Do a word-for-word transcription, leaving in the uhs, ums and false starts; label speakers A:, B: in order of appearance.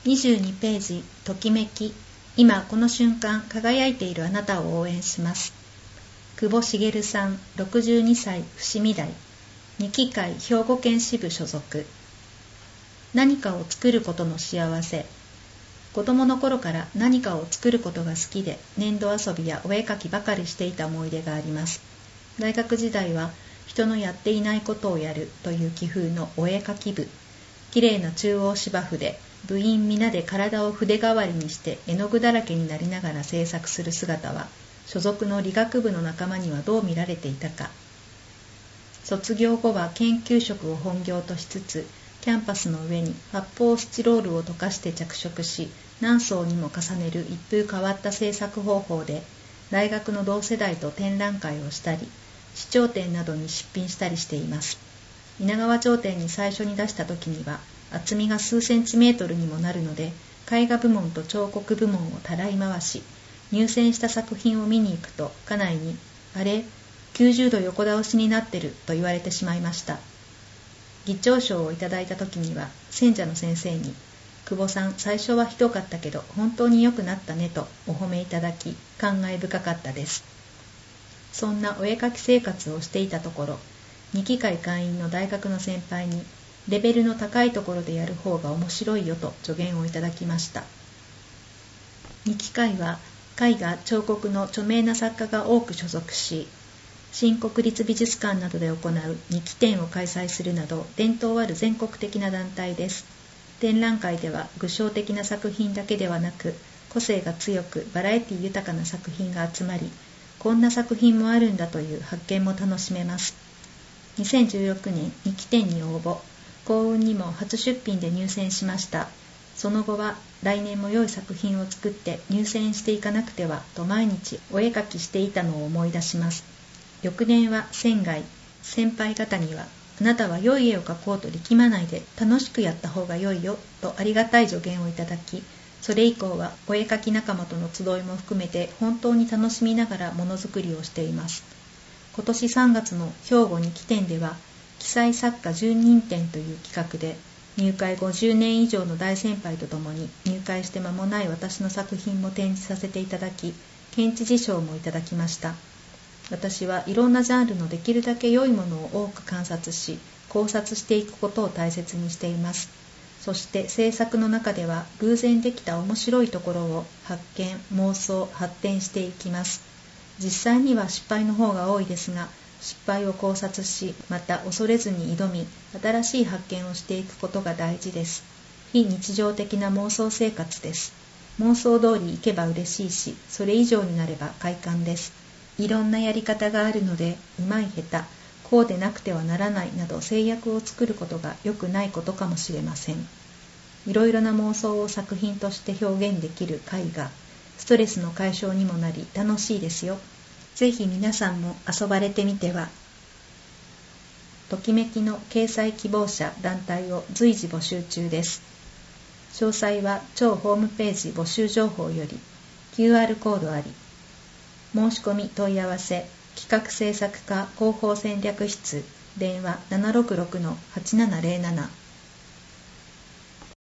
A: にじゅうにページ、ときめき。今この瞬間輝いているあなたを応援します。久保茂さん、ろくじゅうにさい、伏見台。二期会兵庫県支部所属。何かを作ることの幸せ。子供の頃から何かを作ることが好きで、粘土遊びやお絵描きばかりしていた思い出があります。大学時代は人のやっていないことをやるという気風のお絵描き部。きれいな中央芝生で部員皆で体を筆代わりにして絵の具だらけになりながら制作する姿は、所属の理学部の仲間にはどう見られていたか。卒業後は研究職を本業としつつ、キャンパスの上に発泡スチロールを溶かして着色し、何層にも重ねる一風変わった制作方法で、大学の同世代と展覧会をしたり、市頂展などに出品したりしています。稲川頂展に最初に出した時には、厚みが数センチメートルにもなるので、絵画部門と彫刻部門をたらい回し、入選した作品を見に行くと、家内に、あれ、きゅうじゅうど横倒しになってると言われてしまいました。議長賞をいただいた時には、選者の先生に、久保さん最初はひどかったけど本当に良くなったねとお褒めいただき、感慨深かったです。そんなお絵描き生活をしていたところ、二期会会員の大学の先輩に、レベルの高いところでやる方が面白いよと助言をいただきました。二期会は絵画彫刻の著名な作家が多く所属し、新国立美術館などで行う二期展を開催するなど伝統ある全国的な団体です。展覧会では具象的な作品だけではなく、個性が強くバラエティ豊かな作品が集まり、こんな作品もあるんだという発見も楽しめます。にせんじゅうろくねん二期展に応募、幸運にも初出品で入選しました。その後は来年も良い作品を作って入選していかなくてはと毎日お絵描きしていたのを思い出します。翌年は仙外、先輩方には、あなたは良い絵を描こうと力まないで楽しくやった方が良いよとありがたい助言をいただき、それ以降はお絵描き仲間との集いも含めて本当に楽しみながらものづくりをしています。今年さんがつの兵庫二期展では、記載作家じゅうにん展という企画で、入会ごじゅうねん以上の大先輩とともに入会して間もない私の作品も展示させていただき、県知事賞もいただきました。私はいろんなジャンルのできるだけ良いものを多く観察し、考察していくことを大切にしています。そして制作の中では偶然できた面白いところを発見、妄想、発展していきます。実際には失敗の方が多いですが、失敗を考察し、また恐れずに挑み、新しい発見をしていくことが大事です。非日常的な妄想生活です。妄想通りいけば嬉しいし、それ以上になれば快感です。いろんなやり方があるので、うまい下手、こうでなくてはならないなど制約を作ることが良くないことかもしれません。いろいろな妄想を作品として表現できる絵画、ストレスの解消にもなり楽しいですよ。ぜひ皆さんも遊ばれてみては。ときめきの掲載希望者団体を随時募集中です。詳細は超ホームページ募集情報より キューアール コードあり。申し込み問い合わせ企画制作課広報戦略室電話 ななろくろくのはちななゼロなな